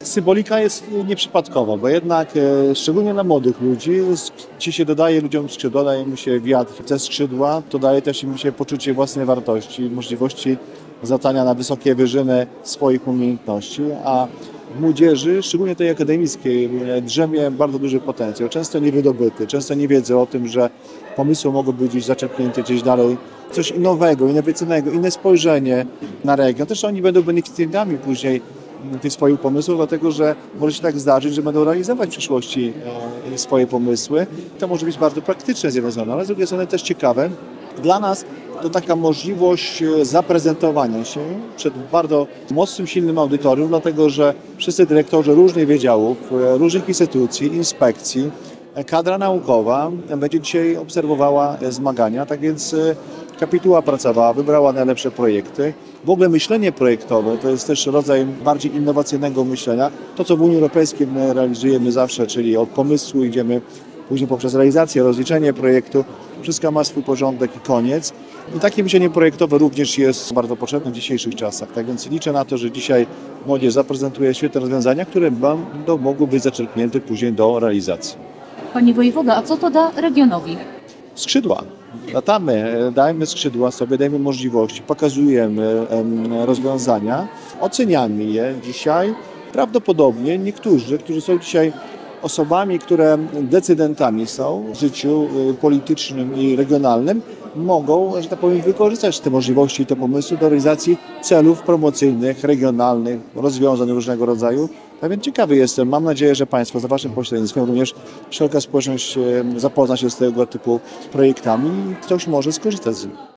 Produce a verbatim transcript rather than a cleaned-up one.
symbolika jest nieprzypadkowa, bo jednak e, szczególnie dla młodych ludzi, ci się dodaje ludziom skrzydła, daje im się wiatr. Te skrzydła to daje też im się poczucie własnej wartości, możliwości zatania na wysokie wyżyny swoich umiejętności, a w młodzieży, szczególnie tej akademickiej, drzemie bardzo duży potencjał, często niewydobyty, często nie wiedzą o tym, że pomysły mogą być gdzieś zaczerpnięte gdzieś dalej, coś nowego, innowacyjnego, inne spojrzenie na region. Też oni będą beneficjentami później tych swoich pomysłów, dlatego że może się tak zdarzyć, że będą realizować w przyszłości swoje pomysły. To może być bardzo praktyczne z jednej strony, ale z drugiej strony też ciekawe. Dla nas to taka możliwość zaprezentowania się przed bardzo mocnym, silnym audytorium, dlatego że wszyscy dyrektorzy różnych wydziałów, różnych instytucji, inspekcji, kadra naukowa będzie dzisiaj obserwowała zmagania, tak więc kapituła pracowała, wybrała najlepsze projekty. W ogóle myślenie projektowe to jest też rodzaj bardziej innowacyjnego myślenia. To, co w Unii Europejskiej my realizujemy zawsze, czyli od pomysłu idziemy później poprzez realizację, rozliczenie projektu. Wszystko ma swój porządek i koniec. I takie myślenie projektowe również jest bardzo potrzebne w dzisiejszych czasach. Tak więc liczę na to, że dzisiaj młodzież zaprezentuje świetne rozwiązania, które będą mogły być zaczerpnięte później do realizacji. Panie wojewodo, a co to da regionowi? Skrzydła. Latamy, dajemy skrzydła sobie, dajemy możliwości, pokazujemy rozwiązania, oceniamy je dzisiaj. Prawdopodobnie niektórzy, którzy są dzisiaj osobami, które decydentami są w życiu politycznym i regionalnym, mogą, że tak powiem, wykorzystać te możliwości i te pomysły do realizacji celów promocyjnych, regionalnych, rozwiązań różnego rodzaju. Tak więc ciekawy jestem. Mam nadzieję, że Państwo za Waszym pośrednictwem również szeroka społeczność zapozna się z tego typu projektami i ktoś może skorzystać z nich.